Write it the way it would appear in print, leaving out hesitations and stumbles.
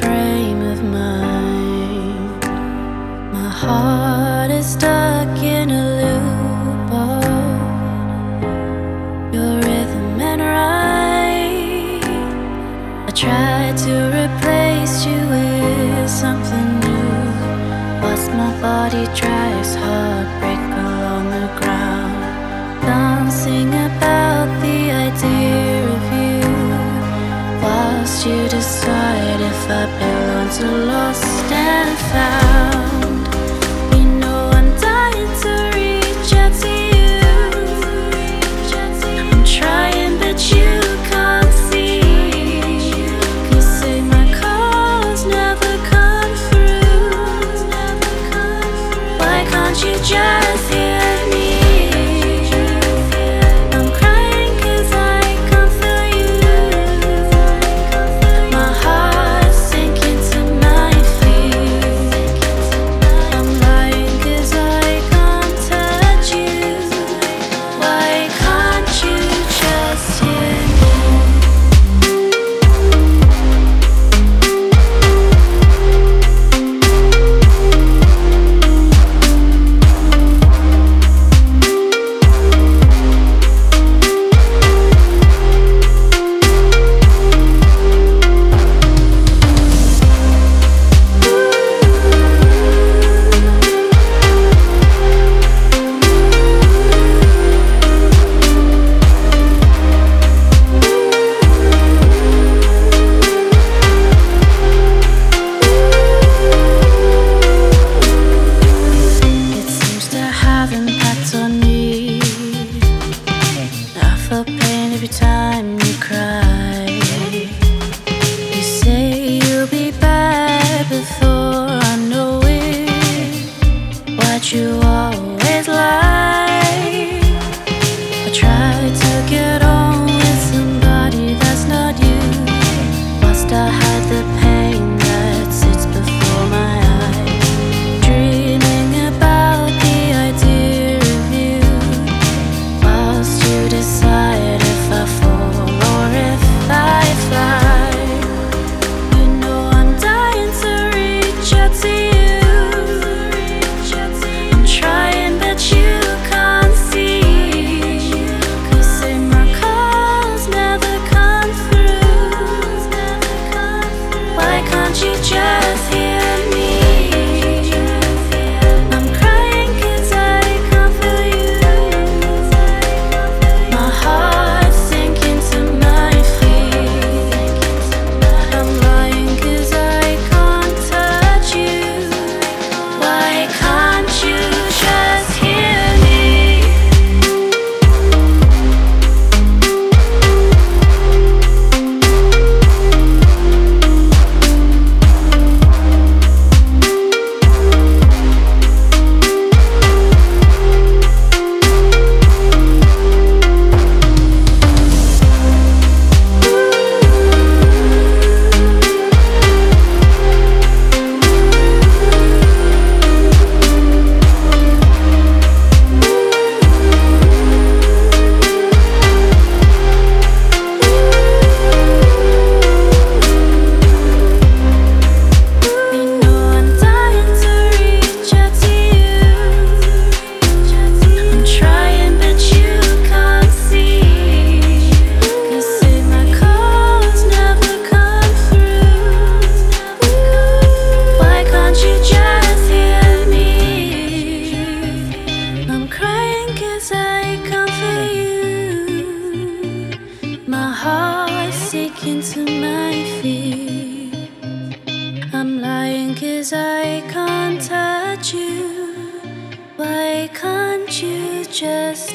frame of mind. My heart is stuck in a loop of your rhythm and right. I tried to replace you with something new, whilst my body drives heartbreak along the ground, dancing about the idea of you, whilst you decide if I belong to lost and found. You know I'm dying to reach out to you. I'm trying but you can't see, 'cause say my calls never come through. Why can't you just hear me? I'm crying 'cause I can't feel you. My heart's sinking to my feet. I'm lying 'cause I can't touch you. Why can't you just hear me? It seems to have impact on me. I feel pain every time you cry. You say you'll be back before I know it. Why'd you always lie? I tried to get on with somebody that's not you, whilst I hide the pain that sits before my eyes, dreaming about the idea of you, whilst you decide if I fall or if I fly. You know I'm dying to reach out to you. I'm trying but you can't see, 'cause say my calls never come through. Why can't you just hear me? I'm crying 'cause I can't feel you. My heart's sinking to my feet. I'm lying 'cause I can't touch you. Why can't you just hear me? You know I'm dying to reach out to you. I'm trying but you can't see, 'cause say my calls never come through. Why can't you just hear me? I'm crying 'cause I can't feel you. My heart's sinking to my feet. I'm lying 'cause I can't touch you. Why can't you just